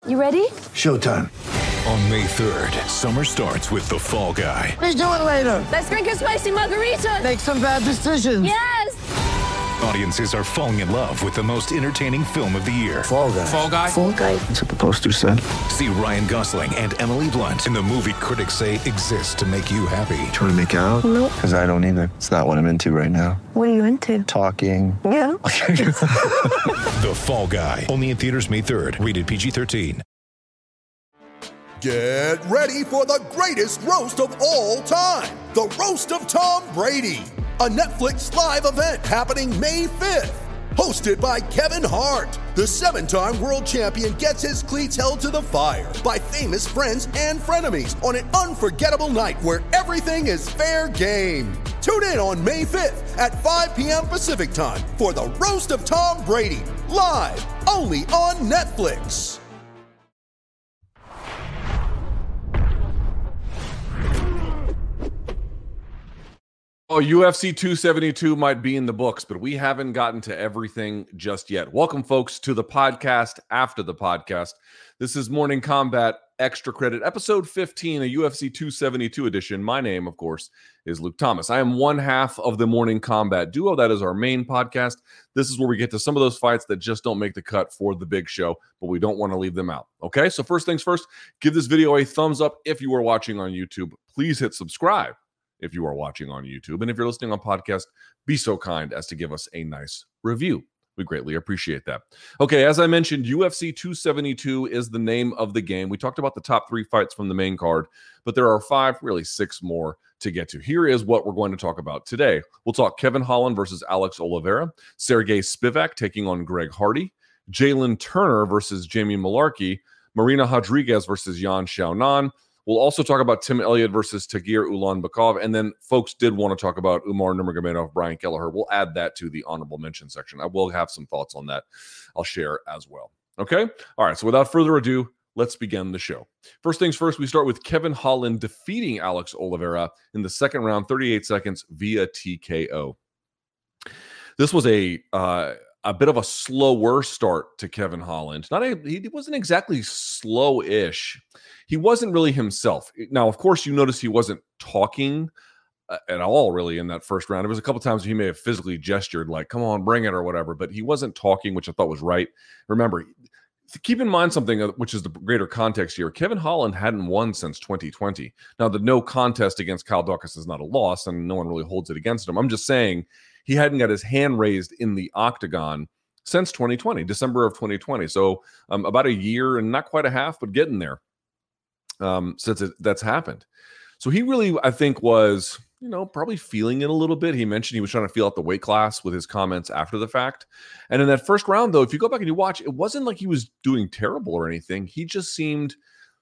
You ready? Showtime. On May 3rd, summer starts with The Fall Guy. Let's do it later. Let's drink a spicy margarita. Make some bad decisions. Yes! Audiences are falling in love with the most entertaining film of the year. Fall Guy. Fall Guy? Fall guy. That's what the poster said. See Ryan Gosling and Emily Blunt in the movie critics say exists to make you happy. Trying to make it out? Nope. Because I don't either. It's not what I'm into right now. What are you into? Talking. Yeah. The Fall Guy. Only in theaters May 3rd. Rated PG-13. Get ready for the greatest roast of all time, the Roast of Tom Brady, a Netflix live event happening May 5th. Hosted by Kevin Hart, the 7-time world champion gets his cleats held to the fire by famous friends and frenemies on an unforgettable night where everything is fair game. Tune in on May 5th at 5 p.m. Pacific time for the Roast of Tom Brady, live only on Netflix. Oh, UFC 272 might be in the books, but we haven't gotten to everything just yet. Welcome, folks, to the podcast after the podcast. This is Morning Combat Extra Credit, episode 15, a UFC 272 edition. My name, of course, is Luke Thomas. I am one half of the Morning Combat duo. That is our main podcast. This is where we get to some of those fights that just don't make the cut for the big show, but we don't want to leave them out. Okay, so first things first, give this video a thumbs up if you are watching on YouTube. Please hit subscribe if you are watching on YouTube. And if you're listening on podcast, be so kind as to give us a nice review. We greatly appreciate that. Okay, as I mentioned, UFC 272 is the name of the game. We talked about the top 3 fights from the main card, but there are 5, really 6 more to get to. Here is what we're going to talk about today. We'll talk Kevin Holland versus Alex Oliveira, Sergey Spivak taking on Greg Hardy, Jalen Turner versus Jamie Malarkey, Marina Rodriguez versus Yan Xiaonan. We'll also talk about Tim Elliott versus Tagir Ulanbekov. And then folks did want to talk about Umar Nurmagomedov, Brian Kelleher. We'll add that to the honorable mention section. I will have some thoughts on that I'll share as well. Okay? All right. So without further ado, let's begin the show. First things first, we start with Kevin Holland defeating Alex Oliveira in the second round, 38 seconds via TKO. This was a bit of a slower start to Kevin Holland. He wasn't exactly slow-ish. He wasn't really himself. Now, of course, you notice he wasn't talking at all, really, in that first round. There was a couple times he may have physically gestured, like, come on, bring it, or whatever, but he wasn't talking, which I thought was right. Remember, keep in mind something, which is the greater context here. Kevin Holland hadn't won since 2020. Now, the no contest against Kyle Daukaus is not a loss, and no one really holds it against him. I'm just saying he hadn't got his hand raised in the octagon since 2020, December of 2020. So about a year and not quite a half, but getting there since that's happened. So he really, I think, was, probably feeling it a little bit. He mentioned he was trying to feel out the weight class with his comments after the fact. And in that first round, though, if you go back and you watch, it wasn't like he was doing terrible or anything. He just seemed,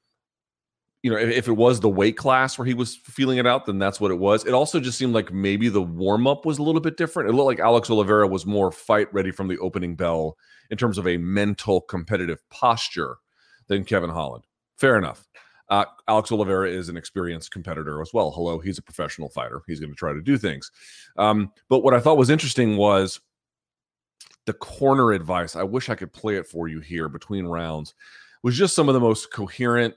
if it was the weight class where he was feeling it out, then that's what it was. It also just seemed like maybe the warm-up was a little bit different. It looked like Alex Oliveira was more fight ready from the opening bell in terms of a mental competitive posture than Kevin Holland. Fair enough. Alex Oliveira is an experienced competitor as well. Hello, he's a professional fighter. He's going to try to do things. But what I thought was interesting was the corner advice. I wish I could play it for you here between rounds. Was just some of the most coherent,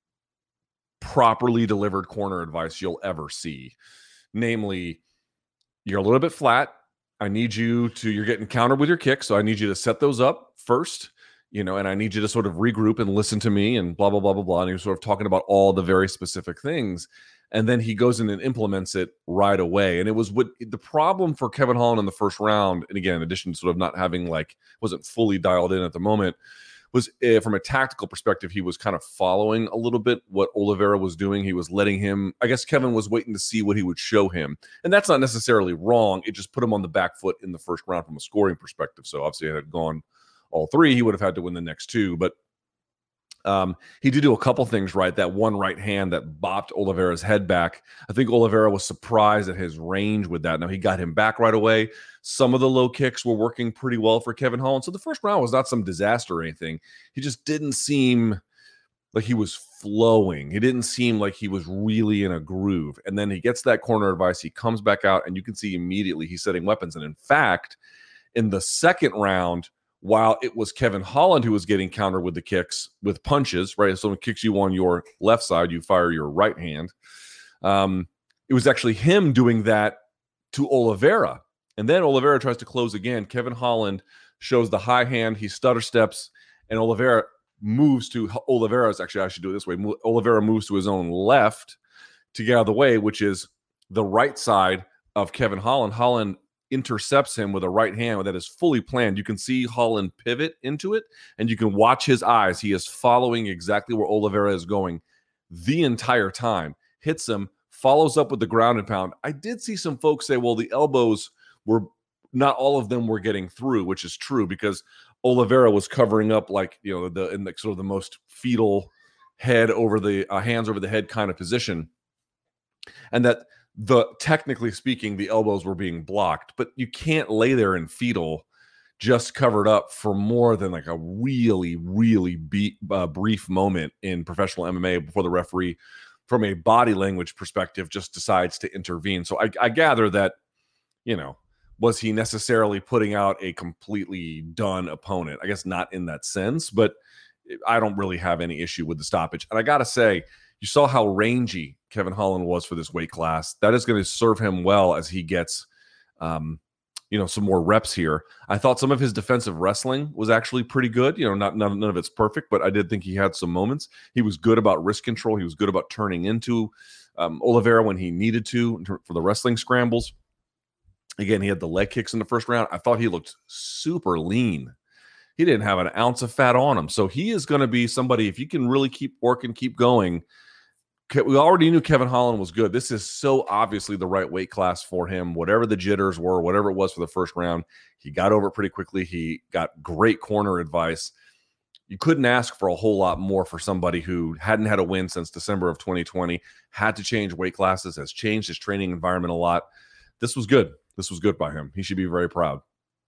properly delivered corner advice you'll ever see. Namely, you're a little bit flat. You're getting countered with your kicks, so I need you to set those up first, and I need you to sort of regroup and listen to me and blah, blah, blah, blah, blah. And he was sort of talking about all the very specific things. And then he goes in and implements it right away. And it was the problem for Kevin Holland in the first round, and again, in addition to sort of not having wasn't fully dialed in at the moment, was from a tactical perspective, he was kind of following a little bit what Oliveira was doing. He was letting him, I guess Kevin was waiting to see what he would show him. And that's not necessarily wrong. It just put him on the back foot in the first round from a scoring perspective. So obviously it had gone all 3, he would have had to win the next 2. But he did do a couple things right. That one right hand that bopped Oliveira's head back. I think Oliveira was surprised at his range with that. Now, he got him back right away. Some of the low kicks were working pretty well for Kevin Holland. So the first round was not some disaster or anything. He just didn't seem like he was flowing. He didn't seem like he was really in a groove. And then he gets that corner advice. He comes back out, and you can see immediately he's setting weapons. And in fact, in the second round, while it was Kevin Holland who was getting countered with the kicks, with punches, right? So someone kicks you on your left side, you fire your right hand. It was actually him doing that to Oliveira. And then Oliveira tries to close again. Kevin Holland shows the high hand. He stutter steps, and Oliveira moves to Oliveira's. Actually, I should do it this way. Oliveira moves to his own left to get out of the way, which is the right side of Kevin Holland. Holland intercepts him with a right hand that is fully planned. You can see Holland pivot into it, and you can watch his eyes. He is following exactly where Oliveira is going the entire time. Hits him, follows up with the ground and pound. I did see some folks say, well, the elbows were not all of them were getting through, which is true because Oliveira was covering up like, in the sort of the most fetal head over the hands over the head kind of position. And that technically speaking, the elbows were being blocked, but you can't lay there in fetal just covered up for more than like a really, really brief moment in professional MMA before the referee, from a body language perspective, just decides to intervene. So I gather that, was he necessarily putting out a completely done opponent? I guess not in that sense, but I don't really have any issue with the stoppage. And I got to say, you saw how rangy Kevin Holland was for this weight class. That is going to serve him well as he gets, some more reps here. I thought some of his defensive wrestling was actually pretty good. None of it's perfect, but I did think he had some moments. He was good about wrist control. He was good about turning into Oliveira when he needed to for the wrestling scrambles. Again, he had the leg kicks in the first round. I thought he looked super lean. He didn't have an ounce of fat on him. So he is going to be somebody, if you can really keep working, keep going. We already knew Kevin Holland was good. This is so obviously the right weight class for him. Whatever the jitters were, whatever it was for the first round, he got over it pretty quickly. He got great corner advice. You couldn't ask for a whole lot more for somebody who hadn't had a win since December of 2020, had to change weight classes, has changed his training environment a lot. This was good. This was good by him. He should be very proud.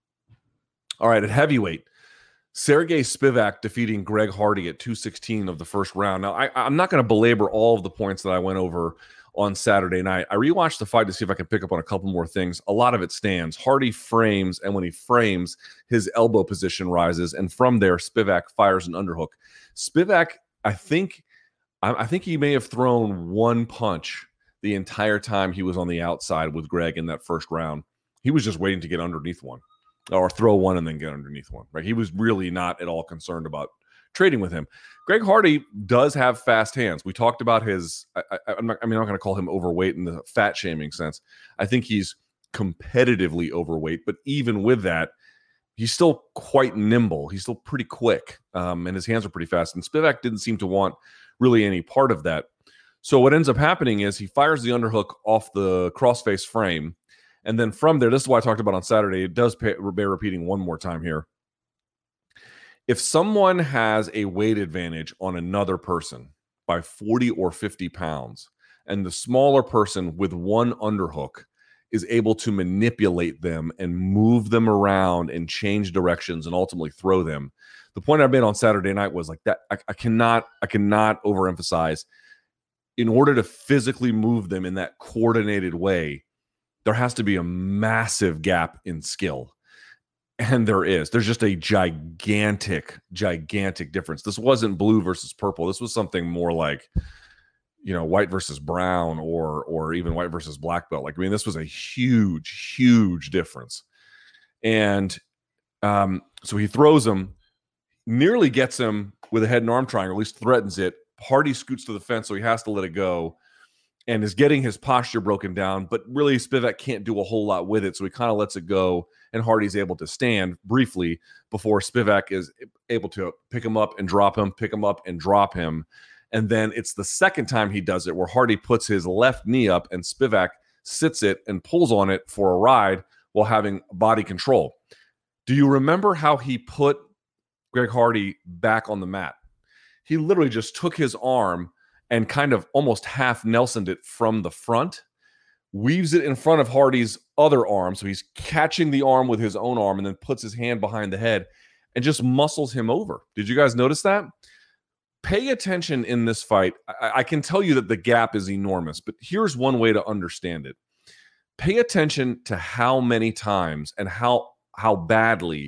All right, at heavyweight, Sergey Spivak defeating Greg Hardy at 216 of the first round. Now, I'm not going to belabor all of the points that I went over on Saturday night. I rewatched the fight to see if I can pick up on a couple more things. A lot of it stands. Hardy frames, and when he frames, his elbow position rises, and from there, Spivak fires an underhook. Spivak, I think he may have thrown one punch the entire time he was on the outside with Greg in that first round. He was just waiting to get underneath one, or throw one and then get underneath one, right? He was really not at all concerned about trading with him. Greg Hardy does have fast hands. We talked about his, I'm not going to call him overweight in the fat shaming sense. I think he's competitively overweight, but even with that, he's still quite nimble. He's still pretty quick, and his hands are pretty fast. And Spivak didn't seem to want really any part of that. So what ends up happening is he fires the underhook off the crossface frame. And then from there, this is what I talked about on Saturday. It does bear repeating one more time here. If someone has a weight advantage on another person by 40 or 50 pounds, and the smaller person with one underhook is able to manipulate them and move them around and change directions and ultimately throw them. The point I made on Saturday night was like that. I cannot overemphasize, in order to physically move them in that coordinated way, there has to be a massive gap in skill. And there's just a gigantic difference. This wasn't blue versus purple. This was something more like, white versus brown, or even white versus black belt. This was a huge difference. And so he throws him, nearly gets him with a head and arm triangle, at least threatens it. Hardy scoots to the fence, so he has to let it go, and is getting his posture broken down. But really, Spivak can't do a whole lot with it, so he kind of lets it go, and Hardy's able to stand briefly before Spivak is able to pick him up and drop him, pick him up and drop him. And then it's the second time he does it where Hardy puts his left knee up, and Spivak sits it and pulls on it for a ride while having body control. Do you remember how he put Greg Hardy back on the mat? He literally just took his arm and kind of almost half Nelsoned it from the front, weaves it in front of Hardy's other arm. So he's catching the arm with his own arm and then puts his hand behind the head and just muscles him over. Did you guys notice that? Pay attention in this fight. I can tell you that the gap is enormous, but here's one way to understand it. Pay attention to how many times and how badly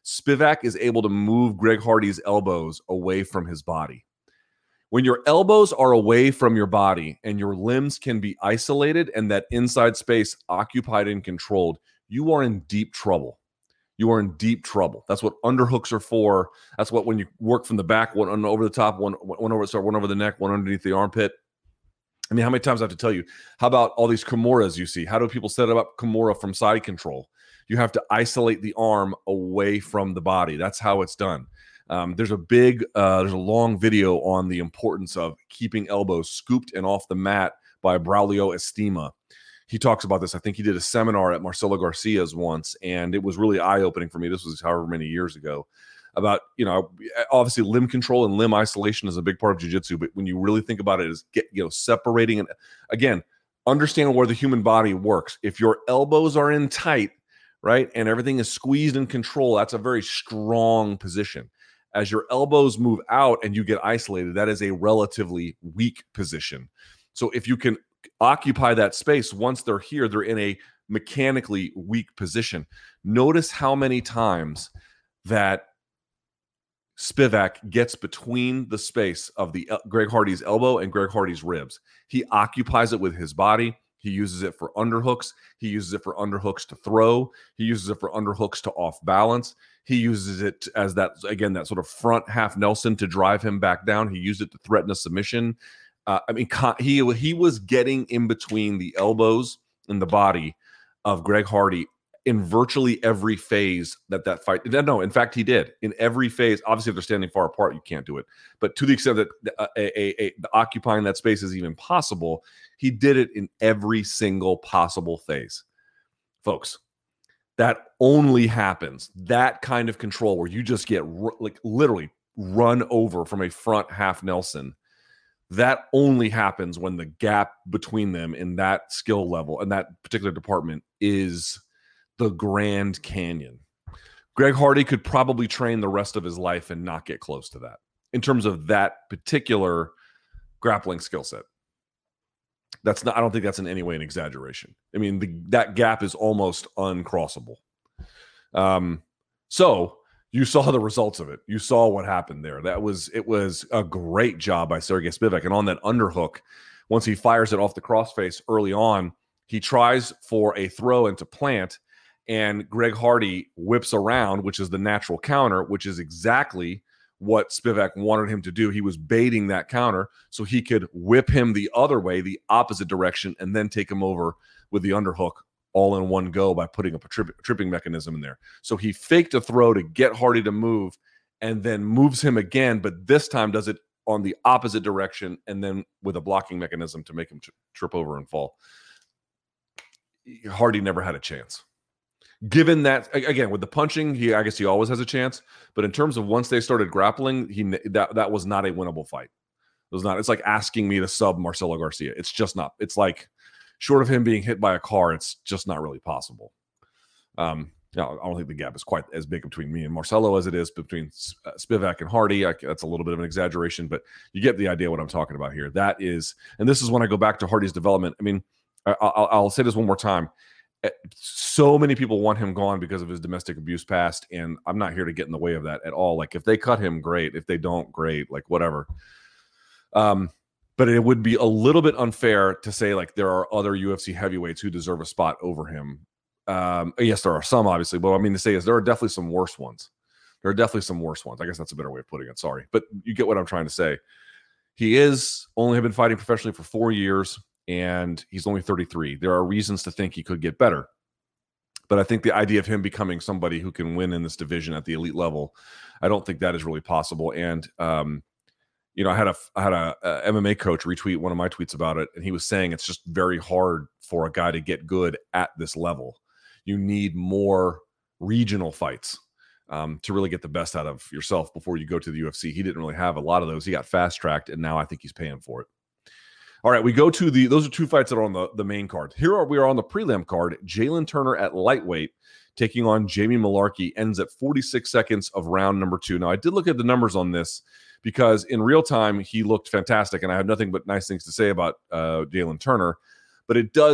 Spivak is able to move Greg Hardy's elbows away from his body. When your elbows are away from your body and your limbs can be isolated and that inside space occupied and controlled, you are in deep trouble. You are in deep trouble. That's what underhooks are for. That's what when you work from the back, one over the top, one over the neck, one underneath the armpit. I mean, how many times I have to tell you? How about all these Kimuras you see? How do people set up Kimura from side control? You have to isolate the arm away from the body. That's how it's done. There's a long video on the importance of keeping elbows scooped and off the mat by Braulio Estima. He talks about this. I think he did a seminar at Marcelo Garcia's once, and it was really eye-opening for me. This was however many years ago. About, obviously limb control and limb isolation is a big part of jiu-jitsu, but when you really think about it, is separating and again, understand where the human body works. If your elbows are in tight, right, and everything is squeezed and controlled, that's a very strong position. As your elbows move out and you get isolated, that is a relatively weak position. So if you can occupy that space, once they're here, they're in a mechanically weak position. Notice how many times that Spivak gets between the space of the Greg Hardy's elbow and Greg Hardy's ribs. He occupies it with his body. He uses it for underhooks. He uses it for underhooks to throw. He uses it for underhooks to off balance. He uses it as that sort of front half Nelson to drive him back down. He used it to threaten a submission. He was getting in between the elbows and the body of Greg Hardy in virtually every phase that fight. No, in fact, he did. In every phase. Obviously, if they're standing far apart, you can't do it. But to the extent that occupying that space is even possible, he did it in every single possible phase. Folks, that only happens. That kind of control where you just get literally run over from a front half Nelson. That only happens when the gap between them in that skill level and that particular department is the Grand Canyon. Greg Hardy could probably train the rest of his life and not get close to that in terms of that particular grappling skill set. I don't think that's in any way an exaggeration. I mean, that gap is almost uncrossable. So you saw the results of it. You saw what happened there. It was a great job by Sergey Spivak. And on that underhook, once he fires it off the crossface early on, he tries for a throw into plant, and Greg Hardy whips around, which is the natural counter, which is exactly what Spivak wanted him to do. He was baiting that counter so he could whip him the other way, the opposite direction, and then take him over with the underhook all in one go by putting up a tripping mechanism in there. So he faked a throw to get Hardy to move and then moves him again, but this time does it on the opposite direction and then with a blocking mechanism to make him trip over and fall. Hardy never had a chance. Given that, again, with the punching, I guess he always has a chance. But in terms of once they started grappling, that was not a winnable fight. It was not. It's like asking me to sub Marcelo Garcia. It's just not. It's like, short of him being hit by a car, it's just not really possible. I don't think the gap is quite as big between me and Marcelo as it is between Spivak and Hardy. That's a little bit of an exaggeration, but you get the idea what I'm talking about here. That is, and this is when I go back to Hardy's development. I mean, I'll say this one more time. So many people want him gone because of his domestic abuse past, and I'm not here to get in the way of that at all. Like, if they cut him, great. If they don't, great. Like, whatever. But it would be a little bit unfair to say, like, there are other UFC heavyweights who deserve a spot over him. Yes, there are some, obviously, but what I mean to say is there are definitely some worse ones. I guess that's a better way of putting it. Sorry. But you get what I'm trying to say. He only been fighting professionally for 4 years, and he's only 33. There are reasons to think he could get better. But I think the idea of him becoming somebody who can win in this division at the elite level, I don't think that is really possible. And, I had a MMA coach retweet one of my tweets about it, and he was saying it's just very hard for a guy to get good at this level. You need more regional fights to really get the best out of yourself before you go to the UFC. He didn't really have a lot of those. He got fast-tracked, and now I think he's paying for it. All right, we go to those are two fights that are on the main card. We are on the prelim card. Jalen Turner at lightweight taking on Jamie Mullarkey, ends at 46 seconds of round number 2. Now, I did look at the numbers on this because in real time, he looked fantastic, and I have nothing but nice things to say about Jalen Turner. But it does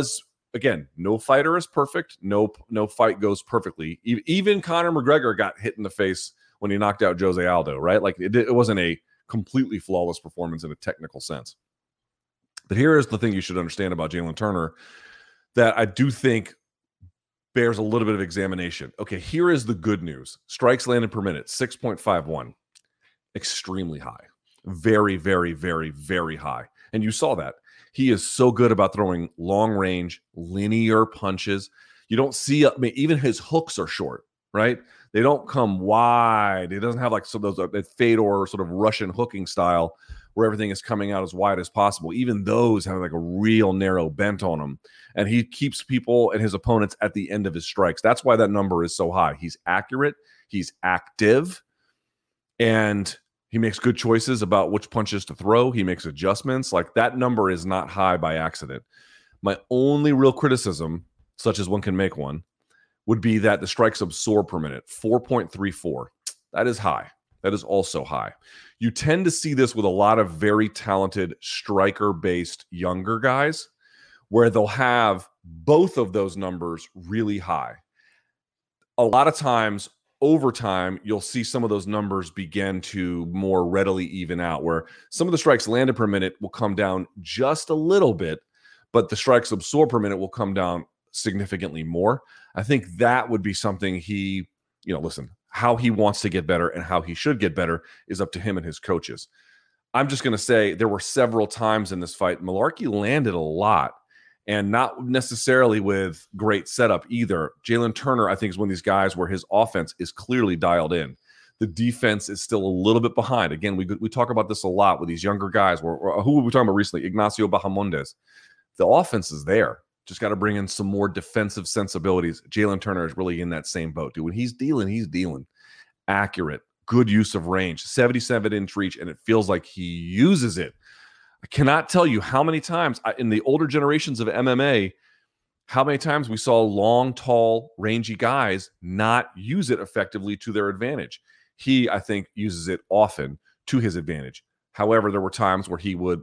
again, no fighter is perfect. No fight goes perfectly. Even Conor McGregor got hit in the face when he knocked out Jose Aldo, right? Like it wasn't a completely flawless performance in a technical sense. But here is the thing you should understand about Jalen Turner that I do think bears a little bit of examination. Okay, here is the good news. Strikes landed per minute, 6.51. Extremely high. Very, very, very, very high. And you saw that. He is so good about throwing long range, linear punches. You don't see, even his hooks are short, right? They don't come wide. It doesn't have like those Fedor sort of Russian hooking style where everything is coming out as wide as possible. Even those have like a real narrow bent on them. And he keeps people and his opponents at the end of his strikes. That's why that number is so high. He's accurate. He's active. And he makes good choices about which punches to throw. He makes adjustments. Like that number is not high by accident. My only real criticism, such as one can make one, would be that the strikes absorbed per minute, 4.34. That is high. That is also high. You tend to see this with a lot of very talented striker-based younger guys where they'll have both of those numbers really high. A lot of times, over time, you'll see some of those numbers begin to more readily even out, where some of the strikes landed per minute will come down just a little bit, but the strikes absorbed per minute will come down significantly more. I think that would be something he, listen, how he wants to get better and how he should get better is up to him and his coaches. I'm just going to say there were several times in this fight, Malarkey landed a lot and not necessarily with great setup either. Jalen Turner, I think, is one of these guys where his offense is clearly dialed in. The defense is still a little bit behind. Again, we talk about this a lot with these younger guys. Who were we talking about recently? Ignacio Bahamondes. The offense is there. Just got to bring in some more defensive sensibilities. Jalen Turner is really in that same boat, dude. When he's dealing. Accurate, good use of range, 77-inch reach, and it feels like he uses it. I cannot tell you how many times in the older generations of MMA, how many times we saw long, tall, rangy guys not use it effectively to their advantage. He, I think, uses it often to his advantage. However, there were times where he would,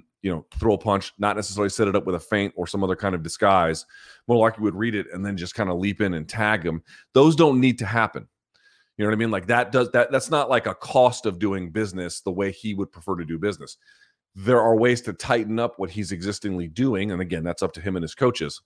throw a punch, not necessarily set it up with a feint or some other kind of disguise. Malarkey would read it and then just kind of leap in and tag him. Those don't need to happen. You know what I mean? Like that's not like a cost of doing business the way he would prefer to do business. There are ways to tighten up what he's existingly doing. And again, that's up to him and his coaches.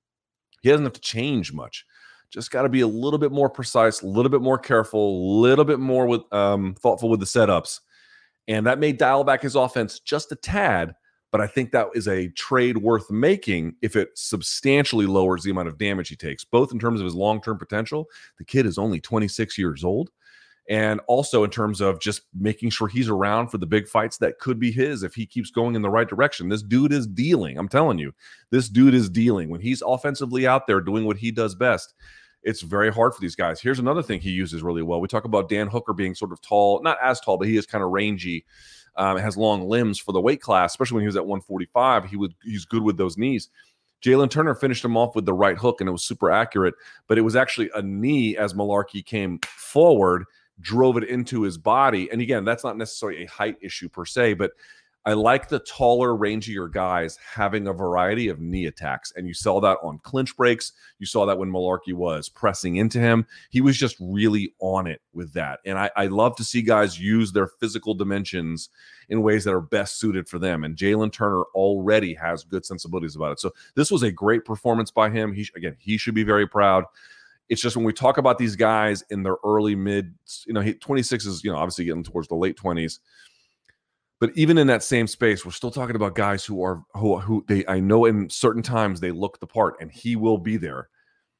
He doesn't have to change much. Just got to be a little bit more precise, a little bit more careful, a little bit more with thoughtful with the setups. And that may dial back his offense just a tad, but I think that is a trade worth making if it substantially lowers the amount of damage he takes, both in terms of his long-term potential. The kid is only 26 years old. And also in terms of just making sure he's around for the big fights that could be his if he keeps going in the right direction. This dude is dealing. I'm telling you, this dude is dealing. When he's offensively out there doing what he does best, it's very hard for these guys. Here's another thing he uses really well. We talk about Dan Hooker being sort of tall, not as tall, but he is kind of rangy. Has long limbs for the weight class, especially when he was at 145. He's good with those knees. Jalen Turner finished him off with the right hook, and it was super accurate, but it was actually a knee as Malarkey came forward, drove it into his body. And again, that's not necessarily a height issue per se, but I like the taller, rangier guys having a variety of knee attacks. And you saw that on clinch breaks. You saw that when Malarkey was pressing into him. He was just really on it with that. And I love to see guys use their physical dimensions in ways that are best suited for them. And Jalen Turner already has good sensibilities about it. So this was a great performance by him. He should be very proud. It's just when we talk about these guys in their early mid, 26 is, obviously getting towards the late 20s. But even in that same space, we're still talking about guys who I know in certain times they look the part, and he will be there.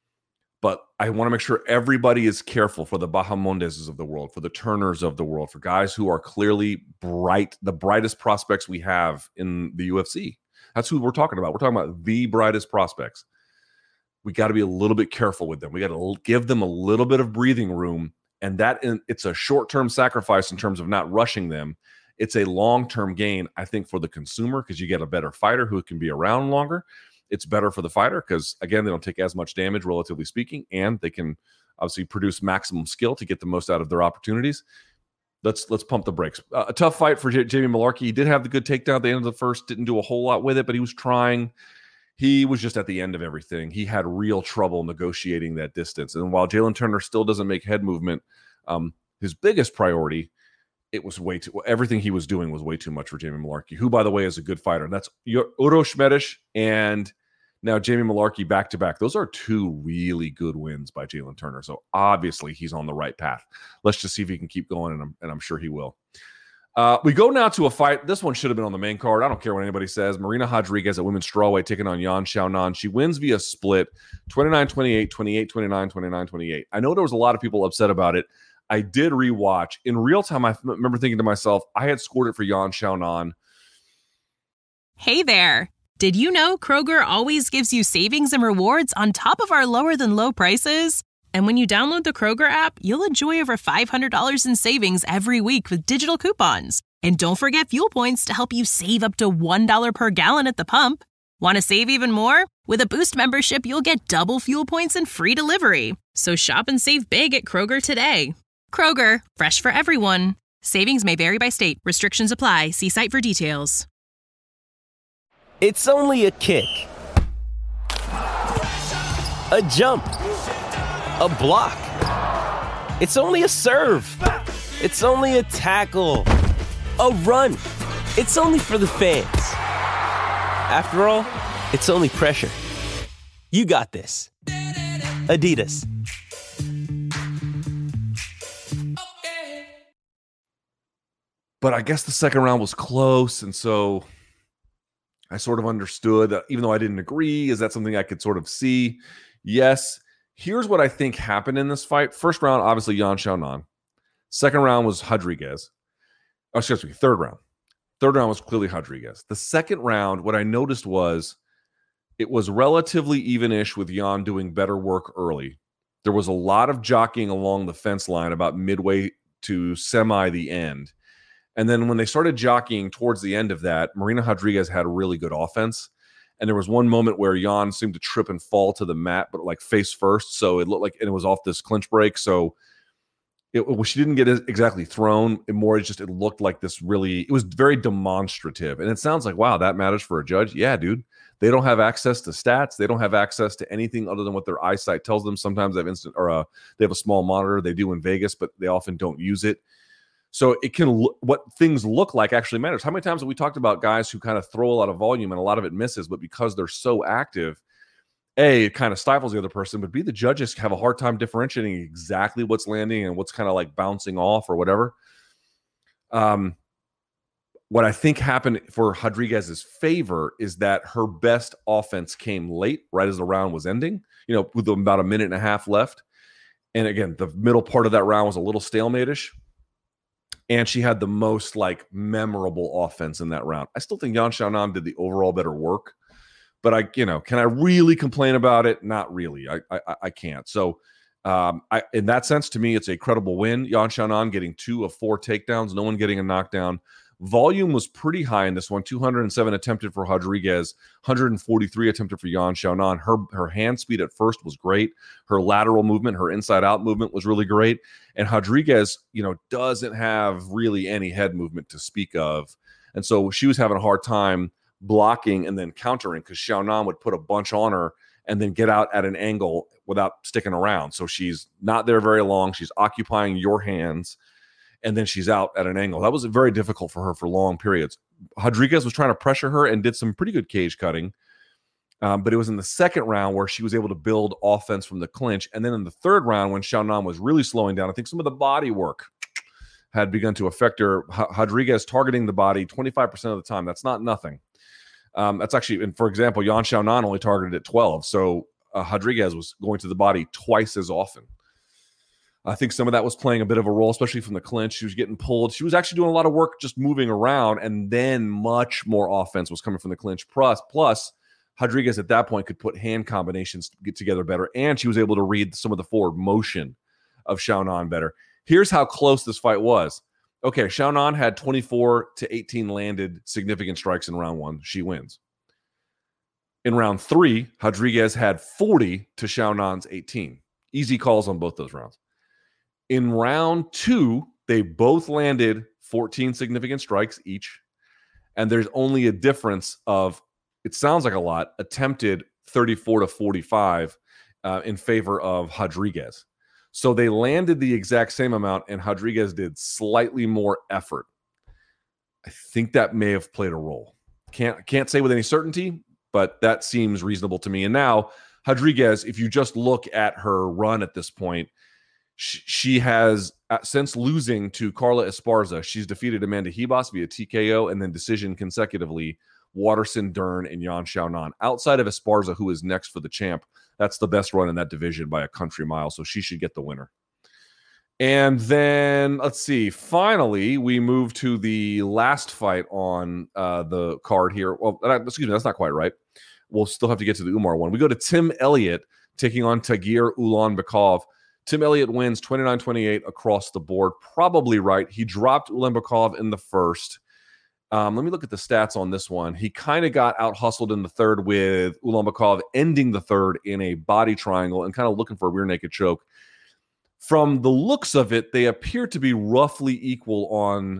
But I want to make sure everybody is careful for the Bahamondeses of the world, for the Turners of the world, for guys who are clearly the brightest prospects we have in the UFC. That's who we're talking about. We're talking about the brightest prospects. We got to be a little bit careful with them. We got to give them a little bit of breathing room, and it's a short-term sacrifice in terms of not rushing them. It's a long-term gain, I think, for the consumer because you get a better fighter who can be around longer. It's better for the fighter because, again, they don't take as much damage, relatively speaking, and they can obviously produce maximum skill to get the most out of their opportunities. Let's pump the brakes. A tough fight for Jamie Malarkey. He did have the good takedown at the end of the first, didn't do a whole lot with it, but he was trying. he was just at the end of everything. He had real trouble negotiating that distance. And while Jalen Turner still doesn't make head movement, his biggest priority, it was everything he was doing was way too much for Jamie Mullarkey, who, by the way, is a good fighter. And that's Uros Medic and now Jamie Mullarkey back-to-back. Those are two really good wins by Jalen Turner. So obviously he's on the right path. Let's just see if he can keep going, and I'm sure he will. We go now to a fight. This one should have been on the main card. I don't care what anybody says. Marina Rodriguez at women's strawweight taking on Yan Xiaonan. She wins via split, 29-28, 28-29, 29-28. I know there was a lot of people upset about it. I did rewatch. In real time, I remember thinking to myself, I had scored it for Yan Xiaonan. Hey there. Did you know Kroger always gives you savings and rewards on top of our lower-than-low prices? And when you download the Kroger app, you'll enjoy over $500 in savings every week with digital coupons. And don't forget fuel points to help you save up to $1 per gallon at the pump. Want to save even more? With a Boost membership, you'll get double fuel points and free delivery. So shop and save big at Kroger today. Kroger, fresh for everyone. Savings may vary by state. Restrictions apply. See site for details. It's only a kick. A jump. A block. It's only a serve. It's only a tackle. A run. It's only for the fans. After all, it's only pressure. You got this. Adidas. But I guess the second round was close, and so I sort of understood that, even though I didn't agree. Is that something I could sort of see? Yes. Here's what I think happened in this fight. First round, obviously, Yan Xiaonan. Second round was Rodriguez. Oh, excuse me, third round. Third round was clearly Rodriguez. The second round, what I noticed was it was relatively even-ish with Yan doing better work early. There was a lot of jockeying along the fence line about midway to semi the end. And then when they started jockeying towards the end of that, Marina Rodriguez had a really good offense. And there was one moment where Yan seemed to trip and fall to the mat, but like face first. So it looked like, and it was off this clinch break. So she didn't get exactly thrown. It looked like this really, it was very demonstrative. And it sounds like, wow, that matters for a judge. Yeah, dude. They don't have access to stats. They don't have access to anything other than what their eyesight tells them. Sometimes they have they have a small monitor. They do in Vegas, but they often don't use it. So it can what things look like actually matters. How many times have we talked about guys who kind of throw a lot of volume and a lot of it misses, but because they're so active, A, it kind of stifles the other person, but B, the judges have a hard time differentiating exactly what's landing and what's kind of like bouncing off or whatever. What I think happened for Rodriguez's favor is that her best offense came late, right as the round was ending, with about a minute and a half left. And again, the middle part of that round was a little stalemate-ish. And she had the most memorable offense in that round. I still think Yan Xiaonan did the overall better work, but can I really complain about it? Not really. I can't. So in that sense, to me, it's a credible win. Yan Xiaonan getting 2 of 4 takedowns, no one getting a knockdown. Volume was pretty high in this one. 207 attempted for Rodriguez, 143 attempted for Yan Xiaonan. Her hand speed at first was great. Her lateral movement, her inside-out movement was really great. And Rodriguez, doesn't have really any head movement to speak of. And so she was having a hard time blocking and then countering because Xiaonan would put a bunch on her and then get out at an angle without sticking around. So she's not there very long. She's occupying your hands. And then she's out at an angle. That was very difficult for her for long periods. Rodriguez was trying to pressure her and did some pretty good cage cutting. But it was in the second round where she was able to build offense from the clinch. And then in the third round, when Xiaonan was really slowing down, I think some of the body work had begun to affect her. Rodriguez targeting the body 25% of the time. That's not nothing. That's actually, and for example, Yan Xiaonan only targeted at 12. So Rodriguez was going to the body twice as often. I think some of that was playing a bit of a role, especially from the clinch. She was getting pulled. She was actually doing a lot of work just moving around, and then much more offense was coming from the clinch. Plus, Rodriguez at that point could put hand combinations to get together better, and she was able to read some of the forward motion of Xiaonan better. Here's how close this fight was. Okay, Xiaonan had 24 to 18 landed significant strikes in round 1. She wins. In round 3, Rodriguez had 40 to Xiaonan's 18. Easy calls on both those rounds. In round 2, they both landed 14 significant strikes each. And there's only a difference of it sounds like a lot, attempted 34 to 45 in favor of Rodriguez. So they landed the exact same amount, and Rodriguez did slightly more effort. I think that may have played a role. Can't say with any certainty, but that seems reasonable to me. And now Rodriguez, if you just look at her run at this point, she has, since losing to Carla Esparza, she's defeated Amanda Ribas via TKO and then decision consecutively, Waterson, Dern, and Yan Xiaonan. Outside of Esparza, who is next for the champ, that's the best run in that division by a country mile, so she should get the winner. And then, let's see, finally, we move to the last fight on the card here. Well, excuse me, that's not quite right. We'll still have to get to the Umar one. We go to Tim Elliott taking on Tagir Ulanbekov. Tim Elliott wins 29-28 across the board. Probably right. He dropped Ulanbekov in the first. Let me look at the stats on this one. He kind of got out-hustled in the third with Ulanbekov ending the third in a body triangle and kind of looking for a rear naked choke. From the looks of it, they appear to be roughly equal on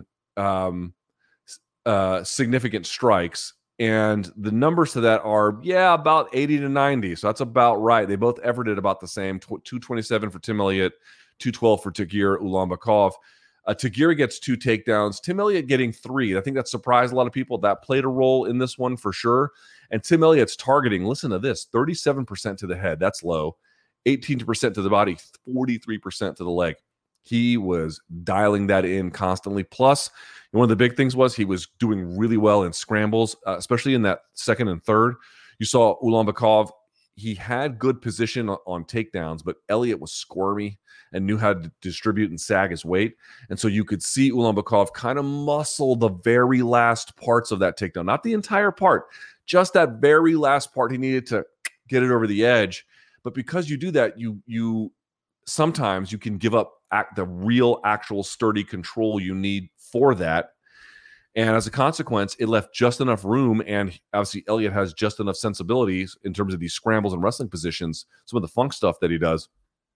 significant strikes. And the numbers to that are, about 80 to 90. So that's about right. They both efforted about the same, 227 for Tim Elliott, 212 for Tagir Ulanbekov. Tagir gets 2 takedowns. Tim Elliott getting 3. I think that surprised a lot of people. That played a role in this one for sure. And Tim Elliott's targeting, listen to this, 37% to the head. That's low. 18% to the body, 43% to the leg. He was dialing that in constantly. Plus, one of the big things was he was doing really well in scrambles, especially in that second and third. You saw Ulanbekov, he had good position on takedowns, but Elliott was squirmy and knew how to distribute and sag his weight. And so you could see Ulanbekov kind of muscle the very last parts of that takedown, not the entire part, just that very last part. He needed to get it over the edge. But because you do that, you sometimes you can give up the real, actual sturdy control you need for that. And as a consequence, it left just enough room. And obviously, Elliott has just enough sensibilities in terms of these scrambles and wrestling positions, some of the funk stuff that he does,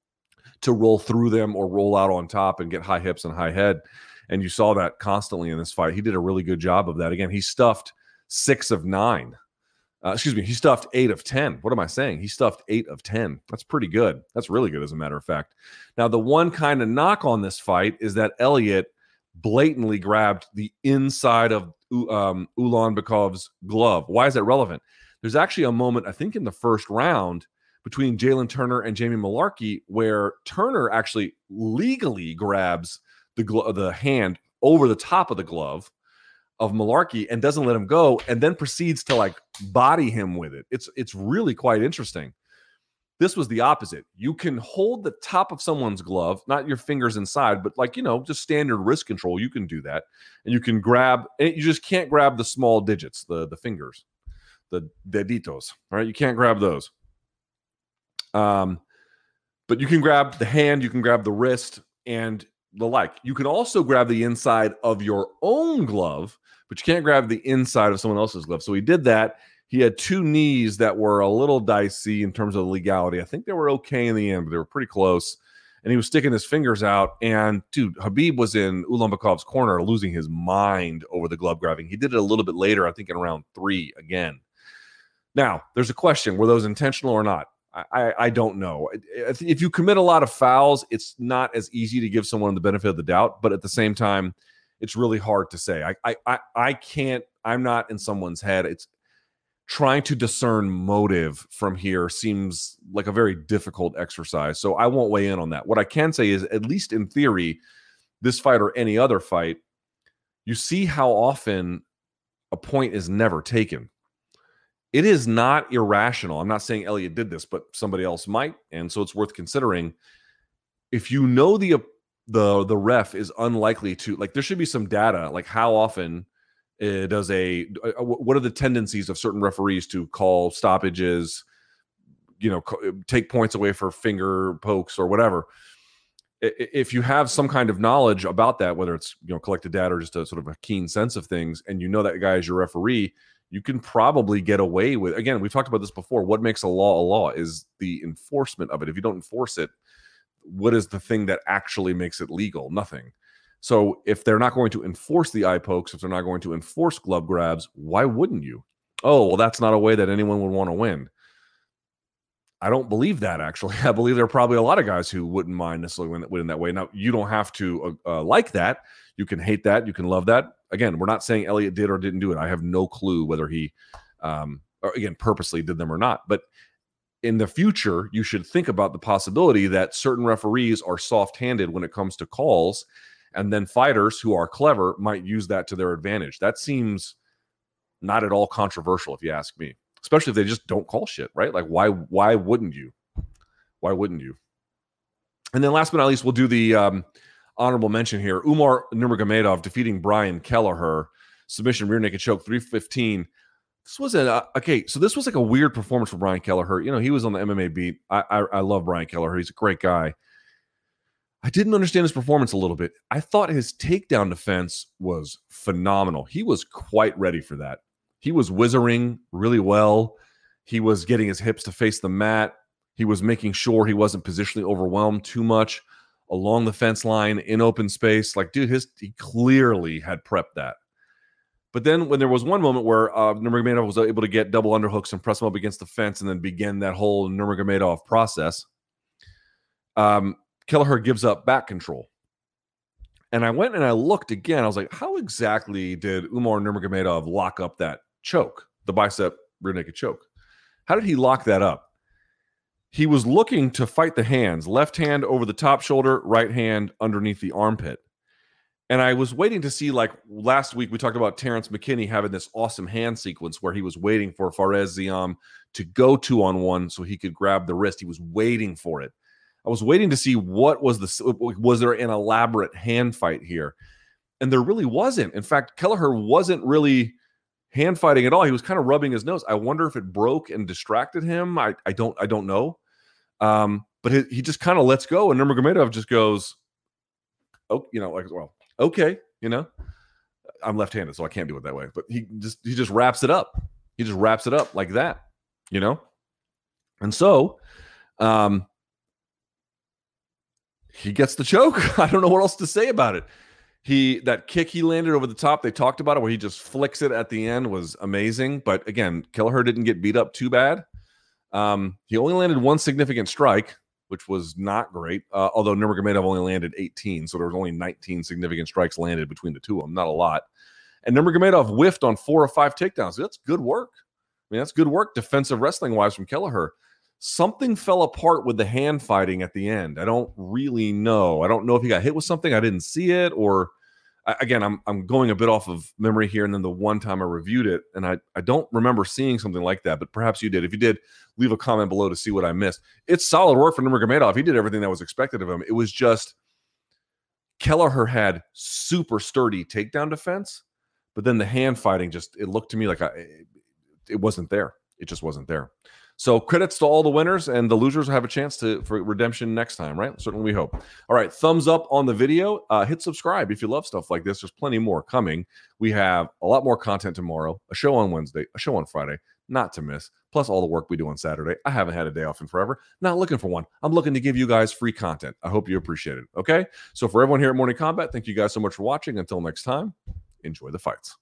to roll through them or roll out on top and get high hips and high head. And you saw that constantly in this fight. He did a really good job of that. Again, he stuffed 6 of 9. He stuffed 8 of 10. What am I saying? He stuffed 8 of 10. That's pretty good. That's really good, as a matter of fact. Now, the one kind of knock on this fight is that Elliott blatantly grabbed the inside of Ulanbekov's glove. Why is that relevant? There's actually a moment, I think, in the first round between Jalen Turner and Jamie Malarkey where Turner actually legally grabs the hand over the top of the glove of Malarkey and doesn't let him go, and then proceeds to body him with it. It's really quite interesting. This was the opposite. You can hold the top of someone's glove, not your fingers inside, but just standard wrist control. You can do that, and you can grab. And you just can't grab the small digits, the fingers, the deditos. All right, you can't grab those. But you can grab the hand, you can grab the wrist, and the like. You can also grab the inside of your own glove, but you can't grab the inside of someone else's glove. So he did that. He had 2 knees that were a little dicey in terms of legality. I think they were okay in the end, but they were pretty close. And he was sticking his fingers out. And, dude, Khabib was in Ulanbekov's corner losing his mind over the glove grabbing. He did it a little bit later, I think in round 3 again. Now, there's a question. Were those intentional or not? I don't know. If you commit a lot of fouls, it's not as easy to give someone the benefit of the doubt. But at the same time, it's really hard to say. I can't. I'm not in someone's head. It's trying to discern motive from here seems like a very difficult exercise. So I won't weigh in on that. What I can say is, at least in theory, this fight or any other fight, you see how often a point is never taken. It is not irrational. I'm not saying Elliott did this, but somebody else might, and so it's worth considering. If you know the ref is unlikely to, there should be some data, how often does what are the tendencies of certain referees to call stoppages, take points away for finger pokes or whatever. If you have some kind of knowledge about that, whether it's collected data or just a sort of a keen sense of things, and that guy is your referee, you can probably get away with, again, we've talked about this before, what makes a law is the enforcement of it. If you don't enforce it, what is the thing that actually makes it legal? Nothing. So if they're not going to enforce the eye pokes, if they're not going to enforce glove grabs, why wouldn't you? oh, well, that's not a way that anyone would want to win. I don't believe that, actually. I believe there are probably a lot of guys who wouldn't mind necessarily winning that way. Now, you don't have to like that. You can hate that. You can love that. Again, we're not saying Elliott did or didn't do it. I have no clue whether he, or again, purposely did them or not. But in the future, you should think about the possibility that certain referees are soft-handed when it comes to calls, and then fighters who are clever might use that to their advantage. That seems not at all controversial, if you ask me. Especially if they just don't call shit, right? Like, why wouldn't you? Why wouldn't you? And then last but not least, we'll do the honorable mention here. Umar Nurmagomedov defeating Brian Kelleher. Submission, rear naked choke, 315. This was this was like a weird performance for Brian Kelleher. You know, he was on the MMA beat. I love Brian Kelleher. He's a great guy. I didn't understand his performance a little bit. I thought his takedown defense was phenomenal. He was quite ready for that. He was whizzering really well. He was getting his hips to face the mat. He was making sure he wasn't positionally overwhelmed too much along the fence line in open space. Like, dude, he clearly had prepped that. But then when there was one moment where Nurmagomedov was able to get double underhooks and press him up against the fence and then begin that whole Nurmagomedov process, Kelleher gives up back control. And I went and I looked again. I was like, how exactly did Umar Nurmagomedov lock up that choke, the bicep rear naked choke? How did he lock that up? He was looking to fight the hands, left hand over the top shoulder, right hand underneath the armpit. And I was waiting to see, like last week, we talked about Terrence McKinney having this awesome hand sequence where he was waiting for Fares Ziam to go 2-on-1 so he could grab the wrist. He was waiting for it. I was waiting to see was there an elaborate hand fight here? And there really wasn't. In fact, Kelleher wasn't really hand fighting at all. He was kind of rubbing his nose. I wonder if it broke and distracted him. I don't know. But he just kind of lets go, and Nurmagomedov just goes, oh, okay, I'm left-handed, so I can't do it that way. But he just wraps it up. He just wraps it up like that, And so, he gets the choke. I don't know what else to say about it. That kick he landed over the top, they talked about it, where he just flicks it at the end, was amazing. But again, Kelleher didn't get beat up too bad. He only landed one significant strike, which was not great. Although Nurmagomedov only landed 18, so there was only 19 significant strikes landed between the two of them. Not a lot. And Nurmagomedov whiffed on 4 or 5 takedowns. That's good work. I mean, that's good work defensive wrestling-wise from Kelleher. Something fell apart with the hand fighting at the end. I don't really know. I don't know if he got hit with something. I didn't see it, or again, I'm going a bit off of memory here. And then the one time I reviewed it, and I don't remember seeing something like that, but perhaps you did. If you did, leave a comment below to see what I missed. It's solid work for Nurmagomedov. He did everything that was expected of him. It was just Kelleher had super sturdy takedown defense, but then the hand fighting it looked to me like it wasn't there. It just wasn't there. So credits to all the winners, and the losers will have a chance for redemption next time, right? Certainly we hope. All right, thumbs up on the video. Hit subscribe if you love stuff like this. There's plenty more coming. We have a lot more content tomorrow, a show on Wednesday, a show on Friday, not to miss, plus all the work we do on Saturday. I haven't had a day off in forever. Not looking for one. I'm looking to give you guys free content. I hope you appreciate it, okay? So for everyone here at Morning Combat, thank you guys so much for watching. Until next time, enjoy the fights.